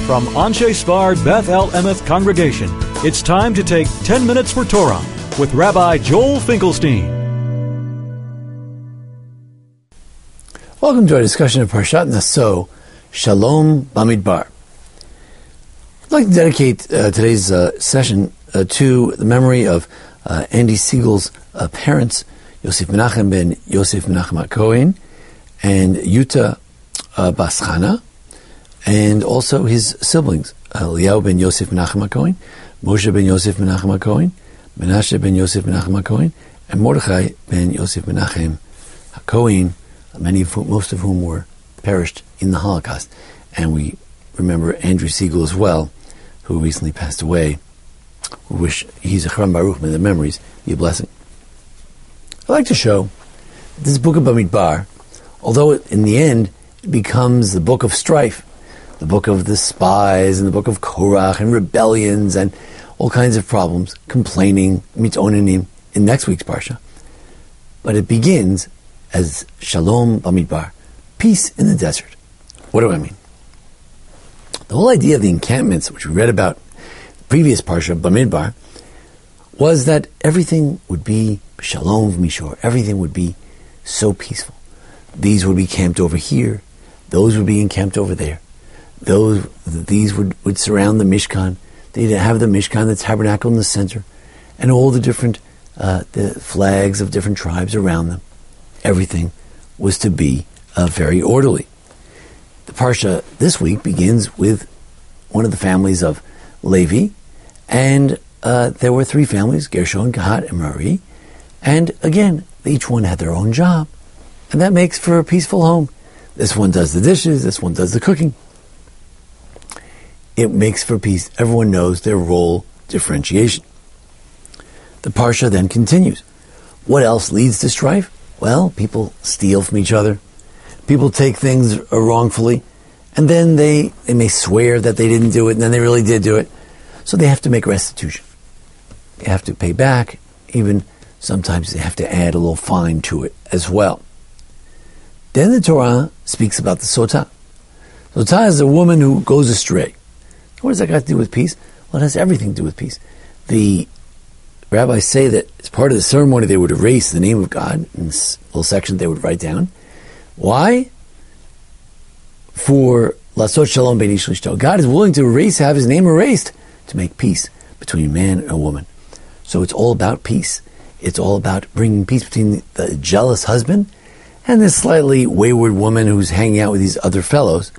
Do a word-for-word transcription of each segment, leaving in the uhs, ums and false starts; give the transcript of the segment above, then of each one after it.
From Anshe Sfard Beth El Emeth Congregation, it's time to take ten minutes for Torah with Rabbi Joel Finkelstein. Welcome to our discussion of Parshat Naso, Shalom Bamidbar. I'd like to dedicate uh, today's uh, session uh, to the memory of uh, Andy Siegel's uh, parents, Yosef Menachem ben Yosef Menachem HaKohen, and Yuta uh, Bas Chana, and also his siblings, Eliyahu ben Yosef Menachem HaKohen, Moshe ben Yosef Menachem HaKohen, Menashe ben Yosef Menachem HaKohen, and Mordechai ben Yosef Menachem HaKohen, many of whom, most of whom were perished in the Holocaust. And we remember Andrew Siegel as well, who recently passed away. We wish he's a Chram Baruch, may the memories be a blessing. I'd like to show this book of Bamidbar, although it, in the end it becomes the book of strife, the book of the spies and the book of Korach and rebellions and all kinds of problems, complaining, mitzonanim, in next week's parsha. But it begins as Shalom Bamidbar, peace in the desert. What do I mean? The whole idea of the encampments, which we read about the previous parsha, Bamidbar, was that everything would be Shalom Mishor, everything would be so peaceful. These would be camped over here, those would be encamped over there. Those, these would, would surround the Mishkan. They'd have the Mishkan, the tabernacle in the center, and all the different uh, the flags of different tribes around them. Everything was to be uh, very orderly. The parsha this week begins with one of the families of Levi, and uh, there were three families, Gershon, Kehat, and Merari, and again, each one had their own job, and that makes for a peaceful home. This one does the dishes, this one does the cooking. It makes for peace. Everyone knows their role differentiation. The parsha then continues. What else leads to strife? Well, people steal from each other. People take things wrongfully, and then they, they may swear that they didn't do it, and then they really did do it. So they have to make restitution. They have to pay back. Even sometimes they have to add a little fine to it as well. Then the Torah speaks about the Sotah. Sotah is a woman who goes astray. What does that got to do with peace? Well, it has everything to do with peace. The rabbis say that as part of the ceremony they would erase the name of God in this little section they would write down. Why? For Lasot Shalom Bein Ish L'Ishto. God is willing to erase, have his name erased, to make peace between man and a woman. So it's all about peace. It's all about bringing peace between the jealous husband and this slightly wayward woman who's hanging out with these other fellows.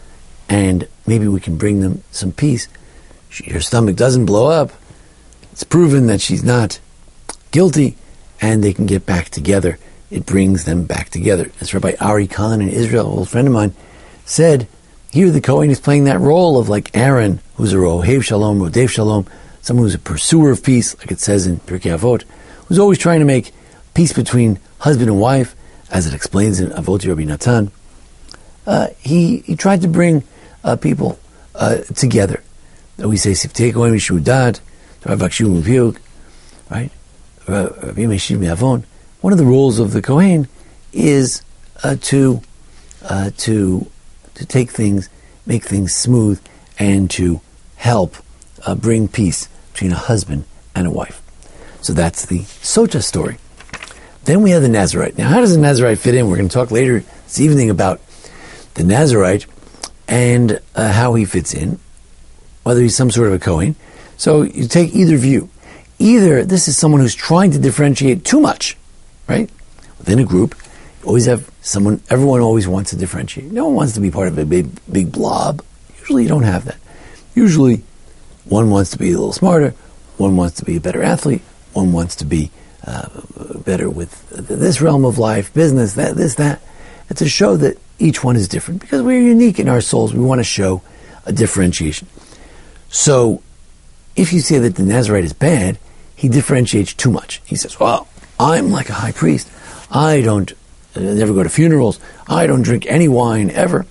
And maybe we can bring them some peace. She, her stomach doesn't blow up. It's proven that she's not guilty, and they can get back together. It brings them back together. As Rabbi Ari Khan in Israel, an old friend of mine, said, here the Kohen is playing that role of like Aaron, who's a Rohev Shalom, Rodev Shalom, someone who's a pursuer of peace, like it says in Pirkei Avot, who's always trying to make peace between husband and wife, as it explains in Avot Rabbi Natan. Uh, he, he tried to bring Uh, people uh, together. We say Siftei Kohen Mishudat, Ravakshu Mupiuk, right? Rabbi Meshiv Me'avon. One of the roles of the Kohen is uh, to uh, to to take things, make things smooth, and to help uh, bring peace between a husband and a wife. So that's the Sotah story. Then we have the Nazirite. Now, how does the Nazirite fit in? We're going to talk later this evening about the Nazirite and uh, how he fits in, whether he's some sort of a Kohen. So you take either view. Either this is someone who's trying to differentiate too much, right? Within a group, you always have someone, everyone always wants to differentiate. No one wants to be part of a big, big blob. Usually you don't have that. Usually one wants to be a little smarter, one wants to be a better athlete, one wants to be uh, better with this realm of life, business, that, this, that. It's to show that each one is different because we're unique in our souls. We want to show a differentiation. So if you say that the Nazirite is bad, he differentiates too much. He says, well, I'm like a high priest. I don't uh, never go to funerals. I don't drink any wine ever.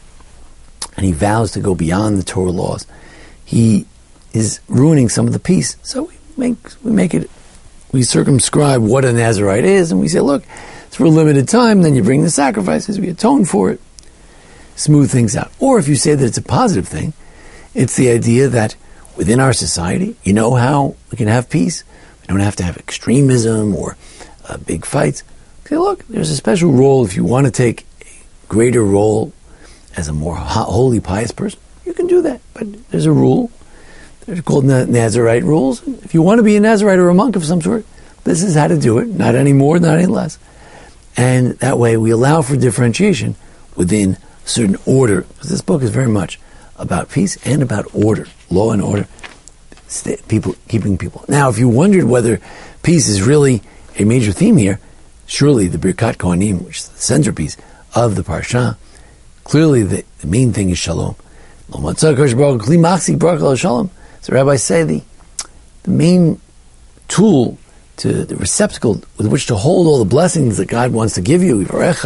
And he vows to go beyond the Torah laws. He is ruining some of the peace. So we make we make it, we circumscribe what a Nazirite is, and we say, look, it's for a limited time, then you bring the sacrifices, we atone for it, smooth things out. Or if you say that it's a positive thing, It's the idea that within our society, you know how we can have peace? We don't have to have extremism or uh, big fights. Okay, look, there's a special role if you want to take a greater role as a more ho- holy, pious person. You can do that, but there's a rule. They're called Nazarite rules. If you want to be a Nazarite or a monk of some sort, this is how to do it. Not any more, not any less. And that way we allow for differentiation within a certain order. Because this book is very much about peace and about order, law and order, people keeping people. Now, if you wondered whether peace is really a major theme here, surely the Birkat Kohanim, which is the centerpiece of the Parsha, clearly the, the main thing is shalom. So the rabbis say the, the main tool, to the receptacle with which to hold all the blessings that God wants to give you, God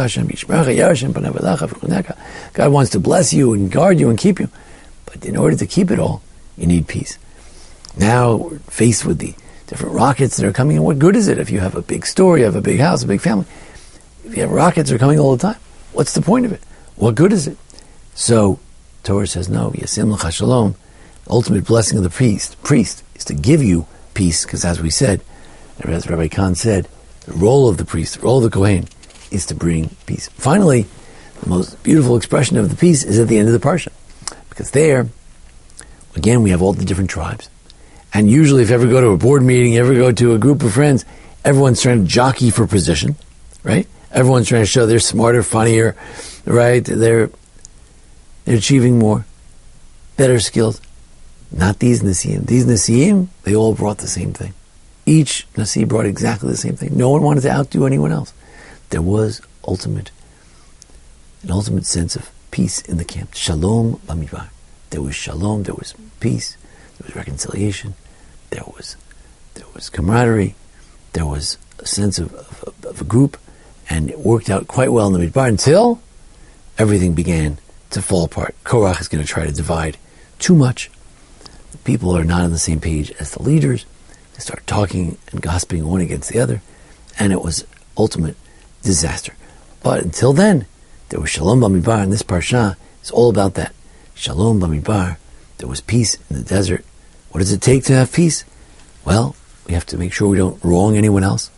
wants to bless you and guard you and keep you. But in order to keep it all, you need peace. Now we're faced with the different rockets that are coming in. What good is it if you have a big store, you have a big house, a big family? If you have rockets that are coming all the time, what's the point of it? What good is it? So Torah says no. Yasim l'cha shalom. The ultimate blessing of the priest, priest is to give you peace, because as we said, as Rabbi Kahn said, the role of the priest, the role of the Kohen, is to bring peace. Finally, the most beautiful expression of the peace is at the end of the Parsha. Because there, again, we have all the different tribes. And usually if you ever go to a board meeting, you ever go to a group of friends, everyone's trying to jockey for position, right? Everyone's trying to show they're smarter, funnier, right? They're, they're achieving more, better skills. Not these Nasiim. These Nasiim, they all brought the same thing. Each Nasi brought exactly the same thing. No one wanted to outdo anyone else. There was ultimate, an ultimate sense of peace in the camp. Shalom b'midbar. There was shalom, there was peace, there was reconciliation, there was there was camaraderie, there was a sense of, of, of a group, and it worked out quite well in the midbar until everything began to fall apart. Korach is going to try to divide too much. The people are not on the same page as the leaders. They start talking and gossiping one against the other, and it was ultimate disaster. But until then, there was Shalom Bamidbar, and this Parsha is all about that. Shalom Bamidbar. There was peace in the desert. What does it take to have peace? Well, we have to make sure we don't wrong anyone else.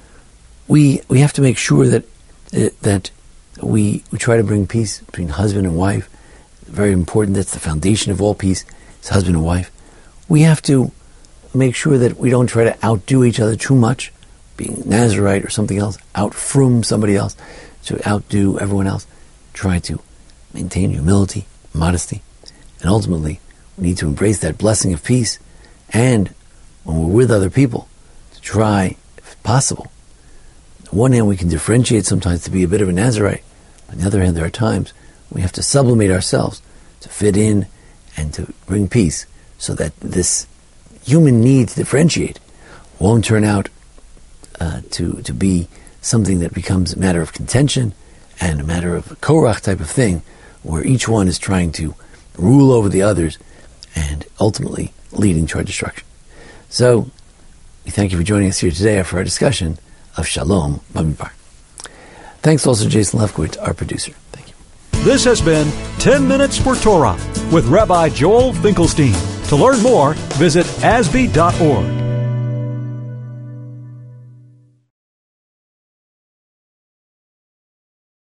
We we have to make sure that uh, that we we try to bring peace between husband and wife. Very important. That's the foundation of all peace. It's husband and wife. We have to make sure that we don't try to outdo each other too much, being Nazarite or something else, out from somebody else, to outdo everyone else. Try to maintain humility, modesty, and ultimately we need to embrace that blessing of peace, and when we're with other people, to try, if possible. On one hand, we can differentiate sometimes to be a bit of a Nazarite. On the other hand, there are times we have to sublimate ourselves to fit in and to bring peace, so that this human need to differentiate won't turn out uh, to to be something that becomes a matter of contention and a matter of a Korach type of thing, where each one is trying to rule over the others and ultimately leading to our destruction. So, we thank you for joining us here today for our discussion of Shalom Bamidbar. Thanks also to Jason Lefkowitz, our producer. Thank you. This has been ten minutes for Torah with Rabbi Joel Finkelstein. To learn more, visit A S B I dot org.